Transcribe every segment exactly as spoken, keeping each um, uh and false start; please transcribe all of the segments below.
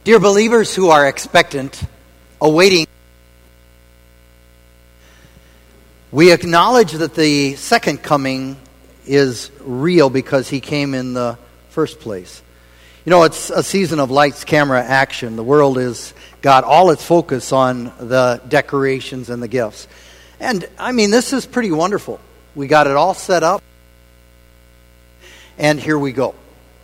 Dear believers who are expectant, awaiting, we acknowledge that the second coming is real because he came in the first place. You know, it's a season of lights, camera, action. The world has got all its focus on the decorations and the gifts. And, I mean, this is pretty wonderful. We got it all set up. And here we go.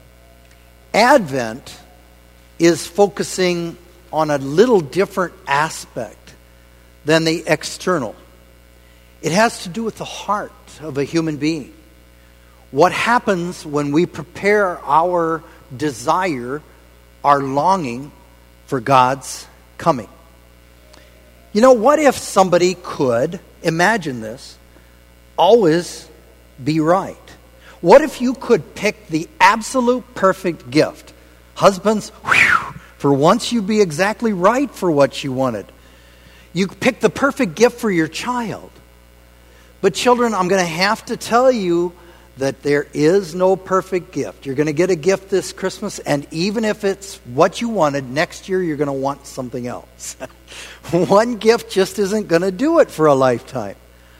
Advent is focusing on a little different aspect than the external. It has to do with the heart of a human being. What happens when we prepare our desire, our longing for God's coming? You know, what if somebody could, imagine this, always be right? What if you could pick the absolute perfect gift? Husbands, whew, for once you'd be exactly right for what you wanted. You pick the perfect gift for your child. But children, I'm going to have to tell you that there is no perfect gift. You're going to get a gift this Christmas, and even if it's what you wanted, next year you're going to want something else. One gift just isn't going to do it for a lifetime.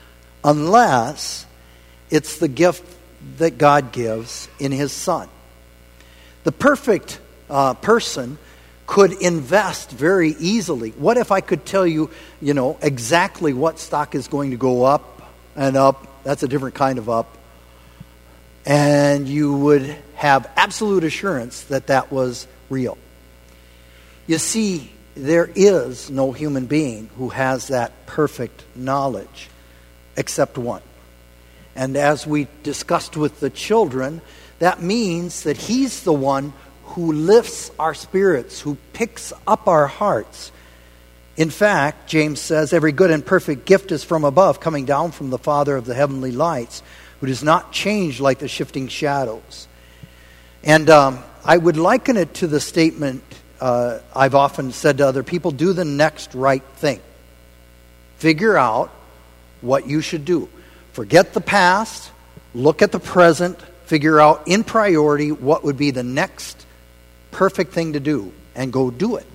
Unless it's the gift that God gives in His Son. The perfect uh, person could invest very easily. What if I could tell you, you know, exactly what stock is going to go up and up? That's a different kind of up. And you would have absolute assurance that that was real. You see, there is no human being who has that perfect knowledge except one. And as we discussed with the children, that means that He's the one who lifts our spirits, who picks up our hearts. In fact, James says, every good and perfect gift is from above, coming down from the Father of the heavenly lights, who does not change like the shifting shadows. And um, I would liken it to the statement uh, I've often said to other people, do the next right thing. Figure out what you should do. Forget the past, look at the present, figure out in priority what would be the next perfect thing to do, and go do it.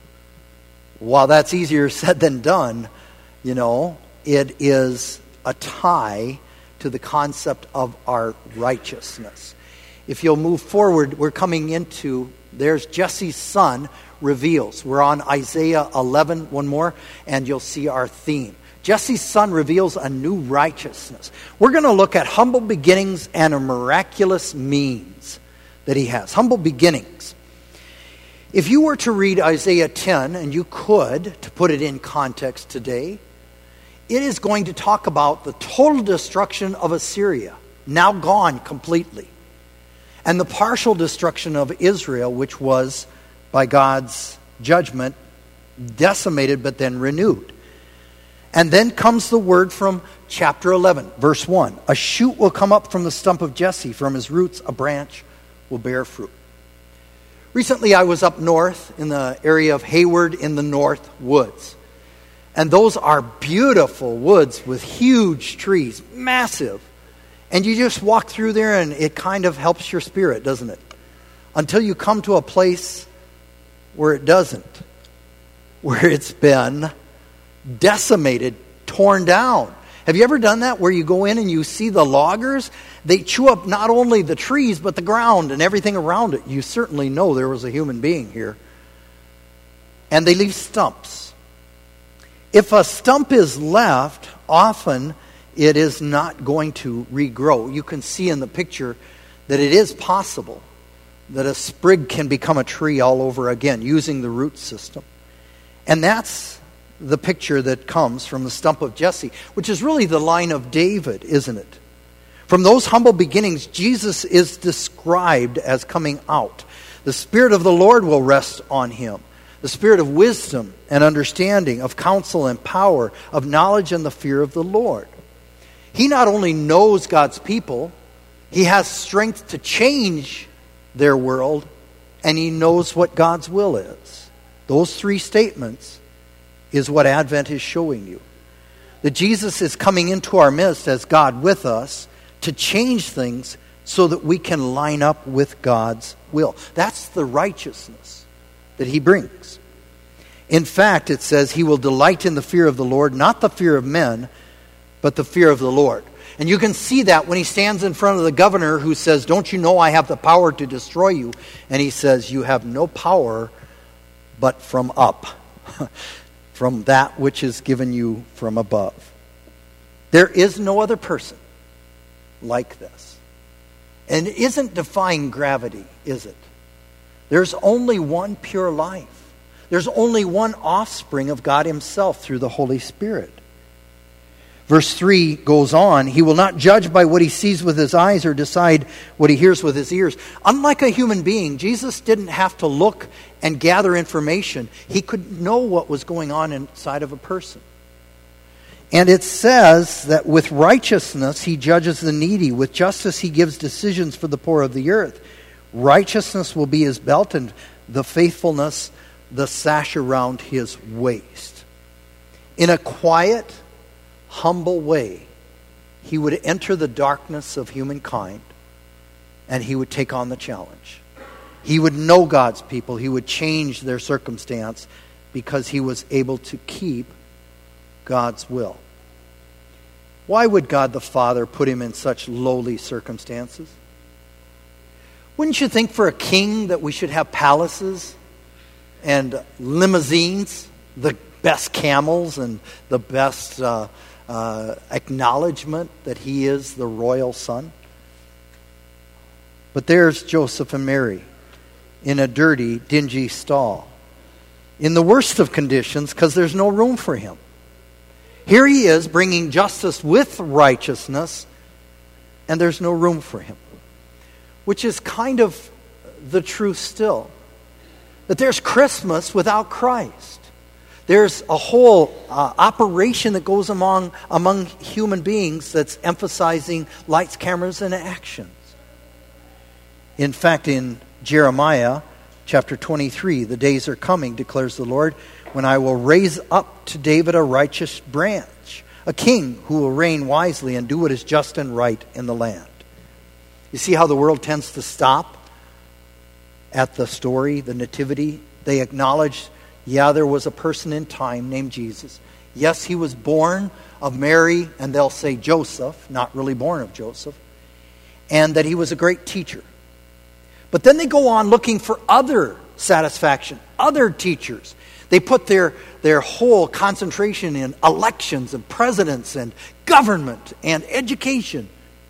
While that's easier said than done, you know, it is a tie to the concept of our righteousness. If you'll move forward, we're coming into, there's Jesse's son reveals. We're on Isaiah eleven, one more, and you'll see our theme. Jesse's son reveals a new righteousness. We're going to look at humble beginnings and a miraculous means that he has. Humble beginnings. If you were to read Isaiah ten, and you could, to put it in context today, it is going to talk about the total destruction of Assyria, now gone completely, and the partial destruction of Israel, which was, by God's judgment, decimated but then renewed. And then comes the word from chapter eleven, verse one. A shoot will come up from the stump of Jesse. From his roots, a branch will bear fruit. Recently, I was up north in the area of Hayward in the North Woods. And those are beautiful woods with huge trees, massive. And you just walk through there and it kind of helps your spirit, doesn't it? Until you come to a place where it doesn't. Where it's been decimated, torn down. Have you ever done that where you go in and you see the loggers? They chew up not only the trees but the ground and everything around it. You certainly know there was a human being here. And they leave stumps. If a stump is left, often it is not going to regrow. You can see in the picture that it is possible that a sprig can become a tree all over again using the root system. And that's the picture that comes from the stump of Jesse, which is really the line of David, isn't it? From those humble beginnings, Jesus is described as coming out. The Spirit of the Lord will rest on him. The Spirit of wisdom and understanding, of counsel and power, of knowledge and the fear of the Lord. He not only knows God's people, he has strength to change their world, and he knows what God's will is. Those three statements is what Advent is showing you. That Jesus is coming into our midst as God with us to change things so that we can line up with God's will. That's the righteousness that he brings. In fact, it says he will delight in the fear of the Lord, not the fear of men, but the fear of the Lord. And you can see that when he stands in front of the governor who says, don't you know I have the power to destroy you? And he says, you have no power but from up, from that which is given you from above. There is no other person like this. And it isn't defying gravity, is it? There's only one pure life. There's only one offspring of God himself through the Holy Spirit. Verse three goes on, he will not judge by what he sees with his eyes or decide what he hears with his ears. Unlike a human being, Jesus didn't have to look and gather information. He could know what was going on inside of a person. And it says that with righteousness he judges the needy. With justice he gives decisions for the poor of the earth. Righteousness will be his belt and the faithfulness the sash around his waist. In a quiet, humble way, he would enter the darkness of humankind and he would take on the challenge. He would know God's people. He would change their circumstance because he was able to keep God's will. Why would God the Father put him in such lowly circumstances? Wouldn't you think for a king that we should have palaces and limousines, the best camels and the best uh, uh, acknowledgement that he is the royal son? But there's Joseph and Mary in a dirty, dingy stall, in the worst of conditions because there's no room for him. Here he is bringing justice with righteousness, and there's no room for him. Which is kind of the truth still. That there's Christmas without Christ. There's a whole uh, operation that goes among, among human beings that's emphasizing lights, cameras, and actions. In fact, in Jeremiah chapter twenty-three, the days are coming, declares the Lord, when I will raise up to David a righteous branch, a king who will reign wisely and do what is just and right in the land. You see how the world tends to stop at the story, the nativity? They acknowledge, yeah, there was a person in time named Jesus. Yes, he was born of Mary, and they'll say Joseph, not really born of Joseph, and that he was a great teacher. But then they go on looking for other satisfaction, other teachers. They put their, their whole concentration in elections and presidents and government and education.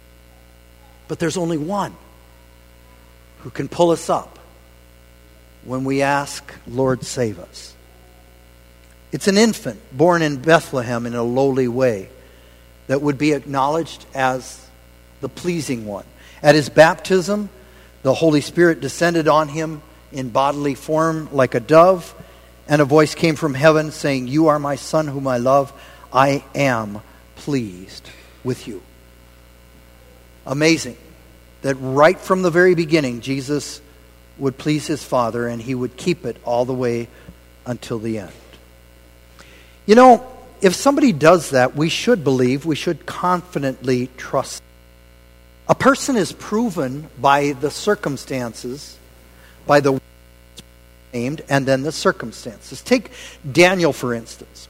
But there's only one who can pull us up when we ask, Lord, save us. It's an infant born in Bethlehem in a lowly way that would be acknowledged as the pleasing one. At his baptism, the Holy Spirit descended on him in bodily form like a dove, and a voice came from heaven saying, you are my son whom I love. I am pleased with you. Amazing that right from the very beginning, Jesus would please his Father and he would keep it all the way until the end. You know, if somebody does that, we should believe, we should confidently trust. A person is proven by the circumstances, by the named, and then the circumstances. Take Daniel, for instance.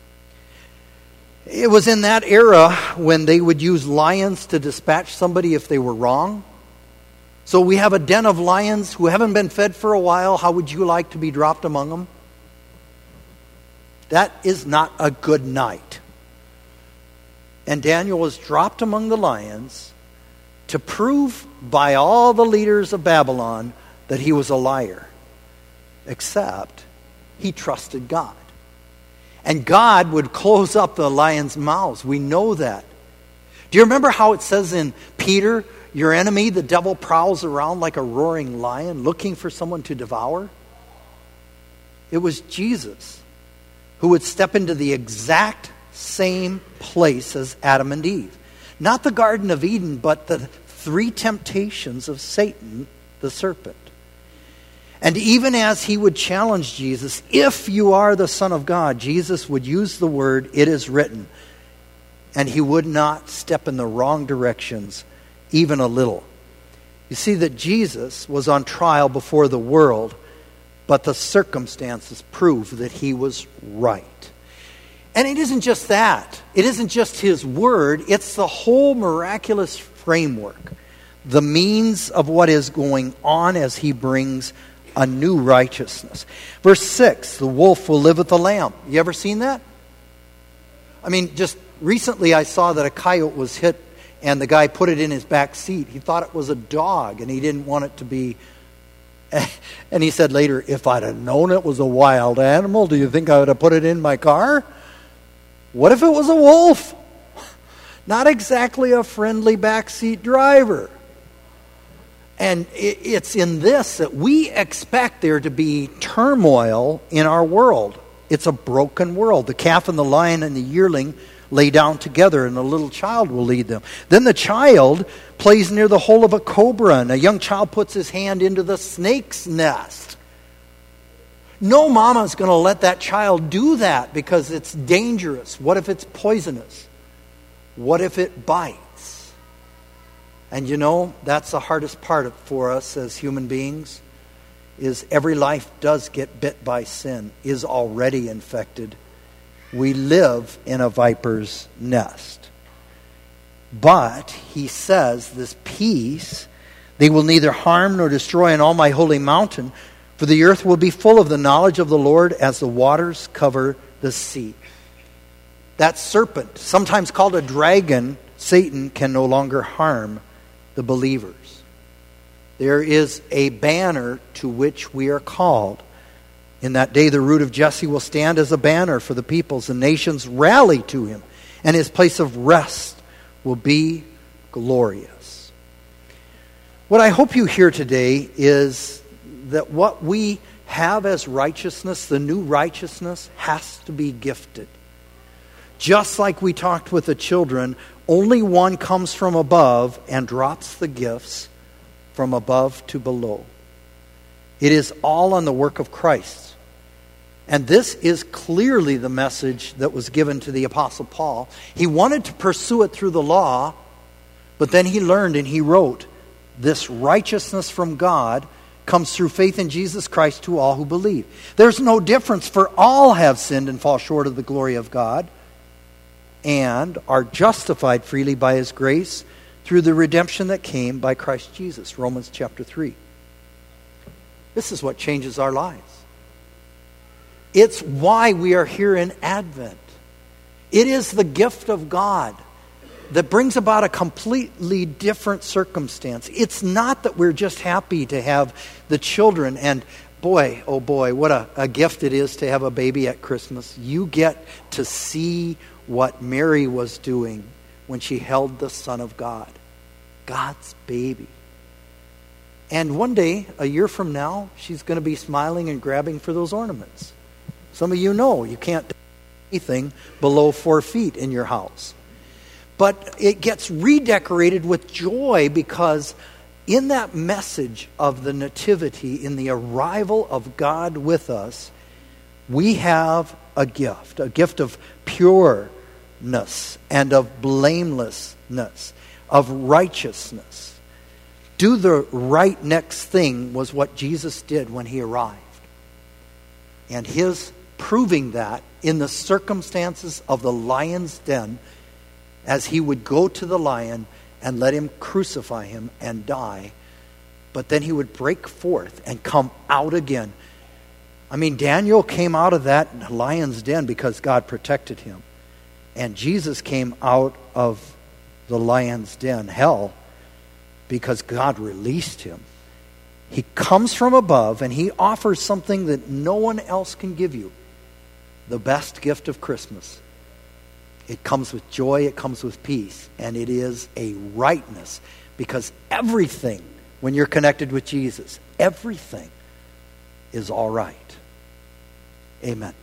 It was in that era when they would use lions to dispatch somebody if they were wrong. So we have a den of lions who haven't been fed for a while. How would you like to be dropped among them? That is not a good night. And Daniel was dropped among the lions to prove by all the leaders of Babylon that he was a liar. Except he trusted God. And God would close up the lions' mouths. We know that. Do you remember how it says in Peter, your enemy, the devil, prowls around like a roaring lion looking for someone to devour? It was Jesus who would step into the exact same place as Adam and Eve. Not the Garden of Eden, but the three temptations of Satan, the serpent. And even as he would challenge Jesus, if you are the Son of God, Jesus would use the word, it is written. And he would not step in the wrong directions, even a little. You see that Jesus was on trial before the world but the circumstances prove that he was right. And it isn't just that. It isn't just his word. It's the whole miraculous framework, the means of what is going on as he brings a new righteousness. Verse six, the wolf will live with the lamb. You ever seen that? I mean, just recently I saw that a coyote was hit and the guy put it in his back seat. He thought it was a dog and he didn't want it to be. And he said later, if I'd have known it was a wild animal, do you think I would have put it in my car? What if it was a wolf? Not exactly a friendly backseat driver. And it's in this that we expect there to be turmoil in our world. It's a broken world. The calf and the lion and the yearling lay down together, and the little child will lead them. Then the child plays near the hole of a cobra, and a young child puts his hand into the snake's nest. No mama's going to let that child do that because it's dangerous. What if it's poisonous? What if it bites? And you know, that's the hardest part for us as human beings, is every life does get bit by sin, is already infected. We live in a viper's nest. But, he says, this peace, they will neither harm nor destroy in all my holy mountain, for the earth will be full of the knowledge of the Lord as the waters cover the sea. That serpent, sometimes called a dragon, Satan, can no longer harm the believers. There is a banner to which we are called. In that day, the root of Jesse will stand as a banner for the peoples, and nations rally to him, and his place of rest will be glorious. What I hope you hear today is that what we have as righteousness, the new righteousness, has to be gifted. Just like we talked with the children, only one comes from above and drops the gifts from above to below. It is all on the work of Christ. And this is clearly the message that was given to the Apostle Paul. He wanted to pursue it through the law, but then he learned and he wrote, this righteousness from God comes through faith in Jesus Christ to all who believe. There's no difference, for all have sinned and fall short of the glory of God, and are justified freely by his grace through the redemption that came by Christ Jesus. Romans chapter three. This is what changes our lives. It's why we are here in Advent. It is the gift of God that brings about a completely different circumstance. It's not that we're just happy to have the children, and boy, oh boy, what a, a gift it is to have a baby at Christmas. You get to see what Mary was doing when she held the Son of God, God's baby. And one day, a year from now, she's going to be smiling and grabbing for those ornaments. Some of you know you can't do anything below four feet in your house. But it gets redecorated with joy because in that message of the nativity, in the arrival of God with us, we have a gift, a gift of pureness and of blamelessness, of righteousness. Do the right next thing was what Jesus did when he arrived. And his proving that in the circumstances of the lion's den, as he would go to the lion and let him crucify him and die, but then he would break forth and come out again. I mean, Daniel came out of that lion's den because God protected him. And Jesus came out of the lion's den, hell, because God released him. He comes from above and he offers something that no one else can give you. The best gift of Christmas. It comes with joy, it comes with peace, and it is a rightness. Because everything, when you're connected with Jesus, everything is all right. Amen.